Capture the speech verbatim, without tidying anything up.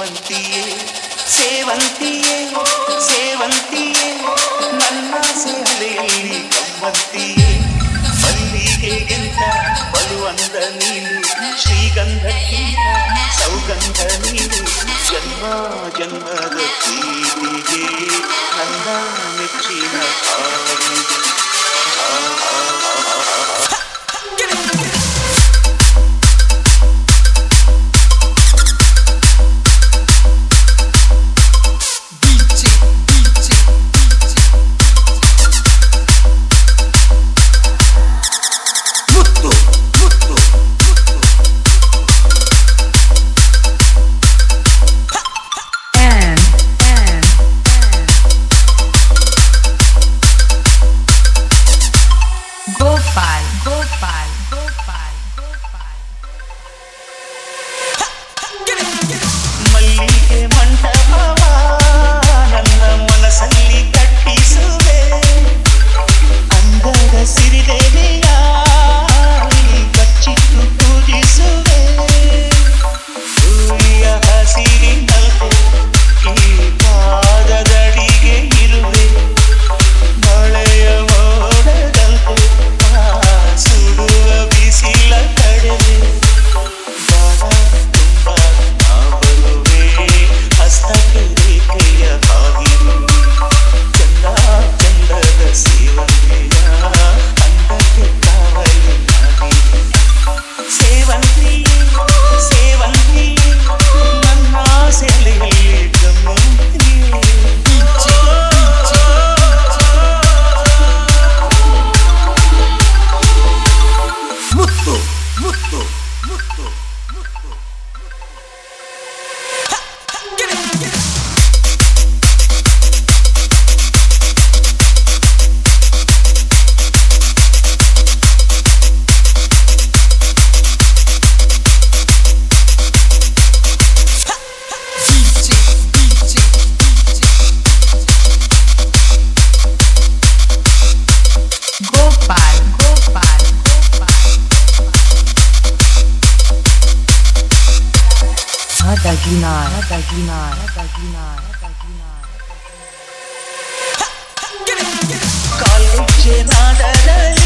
ಕಮ್ಮಂತಿಯೇ ಸೇವಂತಿಯೇ ಸೇವಂತಿಯೇ ನನ್ನ ಸೇಲೆಯಲ್ಲಿ ಕಮ್ಮಂತಿಯೇ ಮಲ್ಲಿಗೆಗಿಂತ ಬಲುವಂದ ನೀನು ಶ್ರೀಗಂಧಕ್ಕಿಂತ ಸೌಗಂಧ ನೀನು ಜನ್ಮ ಜನ್ಮದ ಪ್ರೀತಿಗೆ ನನ್ನ ಮೆಚ್ಚಿನ ಕಾರಿಗೆ ಮಲ್ಲಿಗೆ ಮಂಟಪವ ನನ್ನ ಮನಸ್ಸಲ್ಲಿ ಕಟ್ಟಿಸುವೆ ಅಂದದ ಸಿರಿದೇವಿಯ ಕಚ್ಚಿಟ್ಟು ಪೂಜಿಸುವೆ ಸೂರ್ಯ ಹಸಿರಿನಲ್ಲೆ ಈ ಪಾದದಡಿಗೆ ಇರುವೆ ಮಳೆಯ ಮೋಡದಂತೆ ಸುಡುವ ಬಿಸಿಲ ಕಡೆವೆ ಹಸ್ತಕ್ಕೆ ರೇಖೆಯ ಹಾಗಿರು ಚಂದ ಚಂದದ ಸೇವಂತಿಯ ಅಂದಕ್ಕೆ ಕಾವಲು ನಾಗಿರು ಸೇವಂತಿಯೇ ಸೇವಂತಿಯೇ ನನ್ನ ಸೆಲೆಯಲ್ಲಿ ಗಮ್ಮಂತಿಯೇ ಮುತ್ತು ಮುತ್ತು ಮುತ್ತು ಮುತ್ತು Daginar, Daginar, Daginar, Daginar. ಕಾಲ್ಗೆಜ್ಜೆ ನಾದದಲ್ಲಿ